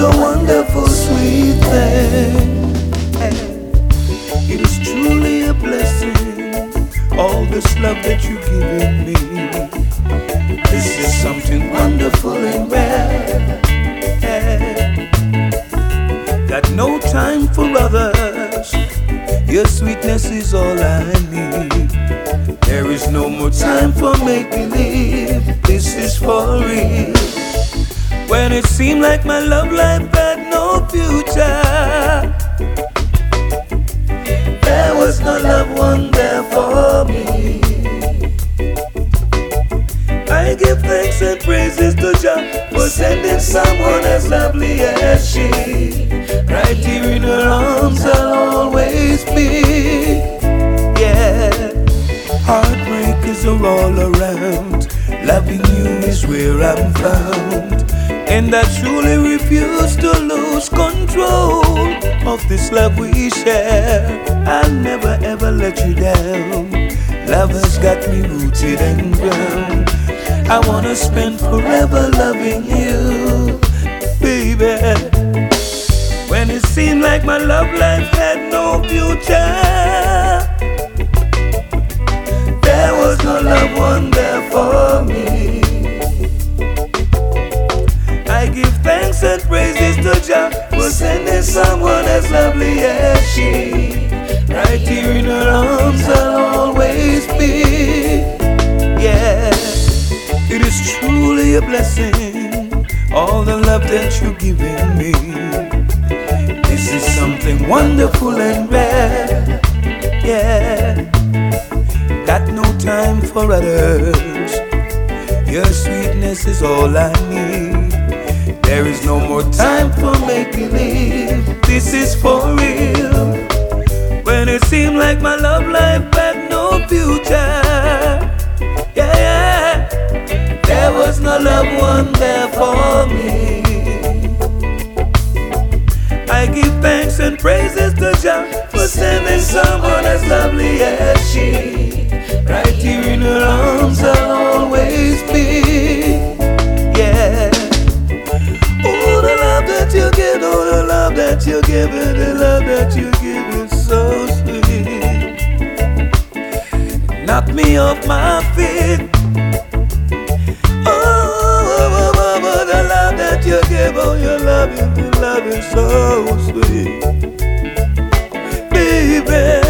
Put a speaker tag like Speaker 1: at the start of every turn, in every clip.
Speaker 1: a wonderful, sweet thing. It is truly a blessing, all this love that you're giving me. This is something wonderful and rare. Got no time for others, your sweetness is all I need. There is no more time for make-believe, this is for real. When it seemed like my love life had no future, there was no loved one there for me. I give thanks and praises to Jah for sending someone as lovely as she. Right here in her arms I'll always be. Yeah, heartbreakers are all around, loving you is where I'm found. And I truly refuse to lose control of this love we share. I'll never ever let you down. Love has got me rooted and ground. I wanna spend forever loving you, baby. When it seemed like my love life had no future, there was no loved one there for me. I give thanks and praises to Jah for sending someone as lovely as she. Right here in her arms I'll always be. Yeah, it is truly a blessing, all the love that you're giving me. This is something wonderful and rare. Yeah, got no time for others, your sweetness is all I need. There is no more time for make-believe, this is for real. When it seemed like my love life had no future, yeah, there was no loved one there for me. I give thanks and praises to Jah for sending someone as lovely as she. Right here in her arms I'll always be. Yeah. Oh, the love that you give, oh, the love that you give, the love that you give is so sweet. Knock me off my feet. Oh, the love that you give, oh, your love is so sweet, baby.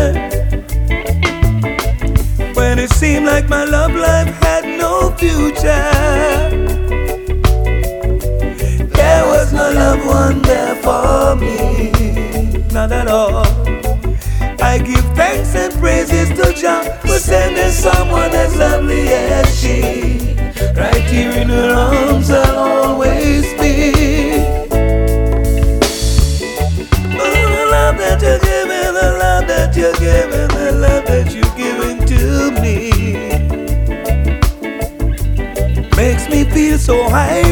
Speaker 1: When it seemed like my love life had no future, there was no loved one there for me, not at all. I give thanks and praises to Jah for sending someone as lovely as she. Right here in her arms I'll always be. Oh, the love that you're giving, the love that you're giving, the love that you're giving to me makes me feel so high